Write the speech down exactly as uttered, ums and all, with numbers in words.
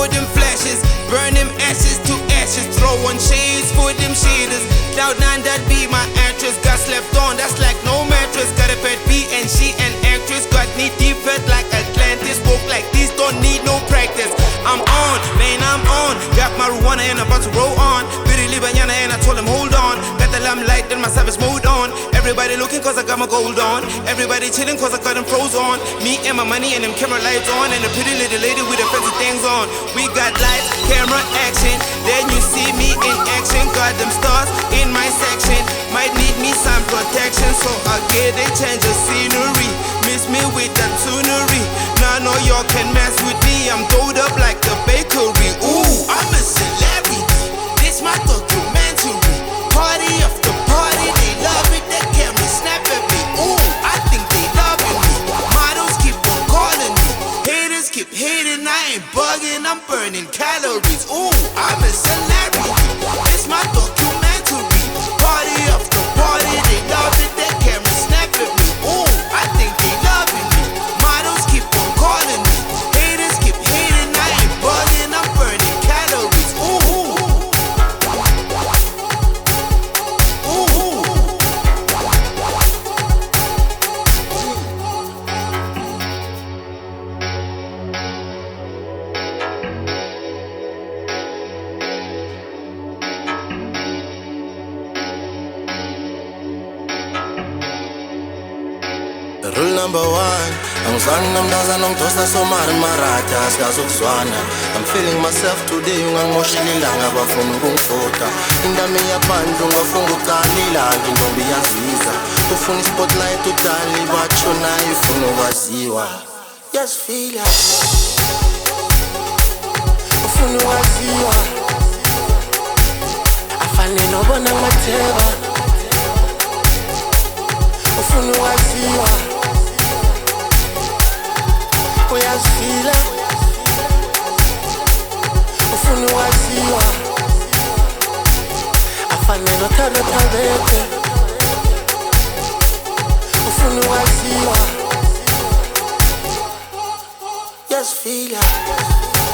for them flashes, burn them ashes to ashes, throw on shades for them shaders. Cloud nine, that be my actress. Got slept on, that's like no mattress. Got a bad B and she an actress. Got knee deep fat like Atlantis. Walk like these, don't need no practice. I'm on, man, I'm on. Got marijuana and about to roll on. Pretty Libanyana and I told him hold on. Got the limelight and my savage mode on. Everybody looking cause I got my gold on. Everybody chilling cause I got them froze on. Me and my money and them camera lights on. And a pretty little lady with the fancy things on. We got lights, camera, action. Then you see me in action. Got them stars in my section. Might need me some protection, so I get a change of scenery. Miss me with that tunery. Now I know y'all can mess with me. I'm doed up like a bakery. Ooh, I'm a celebrity. This my documentary. Party after party, they love it. The camera snap at me. Ooh, I think they loving me. Models keep on calling me. Haters keep hating. I ain't bugging. I'm burning calories. Ooh, I'm a celebrity. This my documentary. Party after party, they love it. The camera snap at me. Ooh, I think they loving me. Models keep on calling me. Haters keep hating. I ain't bugging. I'm burning calories. Ooh. Rule number one, angizange namnaza nongitosa somari marata asikazokuzwana. I'm feeling myself today, ungangimoshela ilanga bafuna ukungifota. Indami yabantu ngafuna ukuqalila intombi yaziza. Ufuna ispotlight udali batsho nayo ufuna ukwaziwa. Yasifila ufuna ukwaziwa. Afane nobona ngatheba ufuna ukwaziwa. Uyazifila ufuna ukwaziwa. Afane nothando thabete ufuna ukwaziwa. Yasifila